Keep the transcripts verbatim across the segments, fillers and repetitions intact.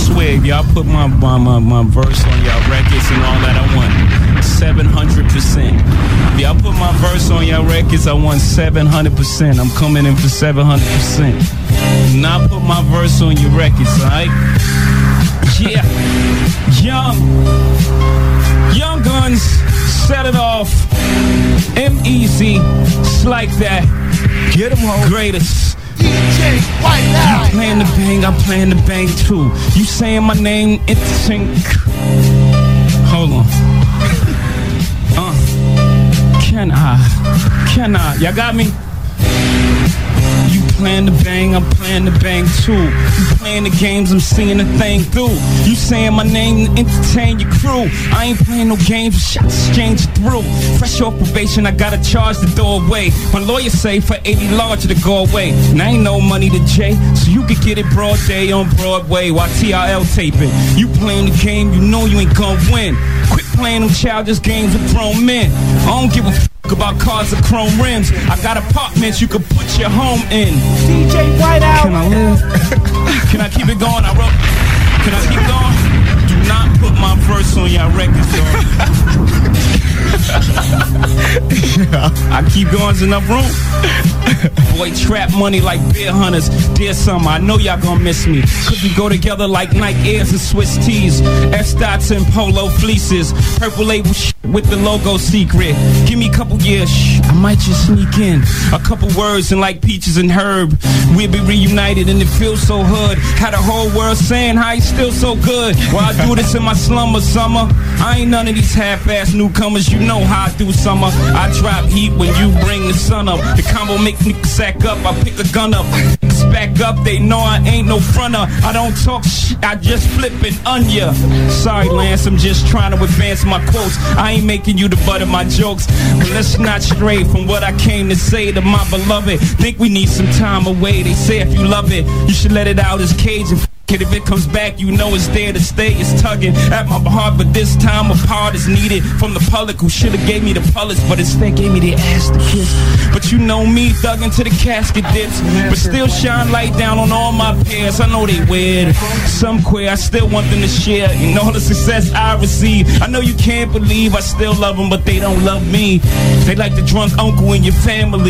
swear, if y'all put my, my, my, my verse on y'all records and all that, I won seven hundred percent. If y'all put my verse on y'all records, I won seven hundred percent. I'm coming in for seven hundred percent. Do not put my verse on your records, alright? Yeah. Young. Young Guns, set it off. M-Easy, it's like that. Get him home. Greatest. D J White Out. You playing the bang, I'm playing the bang too. You saying my name, it's sync. Hold on. Uh, can I? Can I? Y'all got me? You playing the bang, I'm playing the bang too. You playing the games, I'm seeing the thing through. You saying my name to entertain your crew. I ain't playing no games, shots exchange through. Fresh off probation, I gotta charge the doorway. My lawyer say for eighty larger to go away. And I ain't no money to Jay, so you could get it broad day on Broadway while T R L taping. You playing the game, you know you ain't gonna win. Quit playing them childish games with grown men. I don't give a f about cars or chrome rims. I got apartments you can put your home in. D J White Out. Can I live? Can I keep it going? I wrote. Can I keep going? Do not put my verse on y'all records, dog. I keep going, there's enough room. Boy, trap money like beer hunters. Dear summer, I know y'all gonna miss me. Cause we go together like Nike Airs and Swiss tees. S-Dots and polo fleeces. Purple label sh with the logo secret. Give me a couple years, shh, I might just sneak in. A couple words and like peaches and herb. We'll be reunited and it feels so hood. Had the whole world saying how he's still so good. While I do this in my slumber summer. I ain't none of these half-ass newcomers. You know how I do summer. I drop heat when you bring the sun up. The combo make me sack up. I pick a gun up. Back up, they know I ain't no fronter. I don't talk shit, I just flip it on ya. Sorry, Lance, I'm just trying to advance my quotes. I ain't making you the butt of my jokes. But let's not stray from what I came to say to my beloved. Think we need some time away. They say if you love it, you should let it out his cage and f it. If it comes back, you know it's there to stay. It's tugging at my heart, but this time a part is needed from the public who should've gave me the pullets, but instead gave me the ass to kiss. But you know me, thug into the casket dips, but still shine light down on all my peers. I know they weird, some queer, I still want them to share. You know the success I receive. I know you can't believe I still love them, but they don't love me. They like the drunk uncle in your family.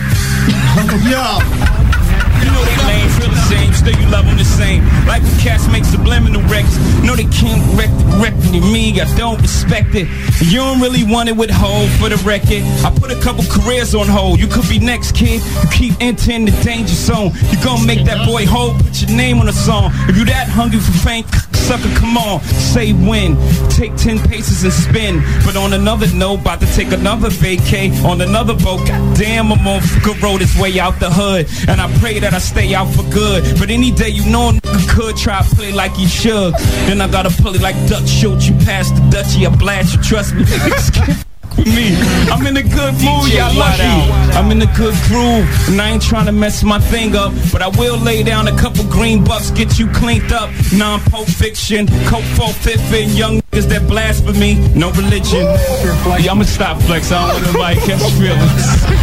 Yo. You know they lame, feel the same, still you love them the same. Like when cats make subliminal records. No, they can't wreck the record to me, I don't respect it. You don't really want it with hold for the record. I put a couple careers on hold. You could be next, kid. You keep entering the danger zone. You gonna make that boy hold, put your name on a song. If you that hungry for fame, sucker, come on, say when. Take ten paces and spin. But on another note, about to take another vacay on another boat. Goddamn, I'm on good road this way out the hood. And I pray that I stay out for good. But any day you know a nigga could try to play like he should. Then I gotta pull it like Dutch Schultz. You pass the Dutchie, I blast you, trust me. With me, I'm in a good mood, y'all lucky. I'm in a good groove, and I ain't trying to mess my thing up, but I will lay down a couple green bucks, get you cleaned up. Non-Pulp Fiction, Coke for fifth and young niggas that blasphemy, no religion. Yeah, I'ma stop flex, I don't want nobody catch feelings.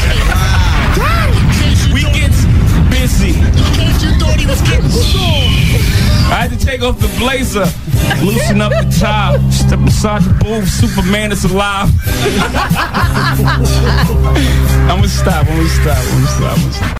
We get busy. You thought he was getting strong. I had to take off the blazer, loosen up the tie, step inside the booth, Superman is alive. I'm gonna stop, I'm gonna stop, I'm gonna stop, I'm gonna stop.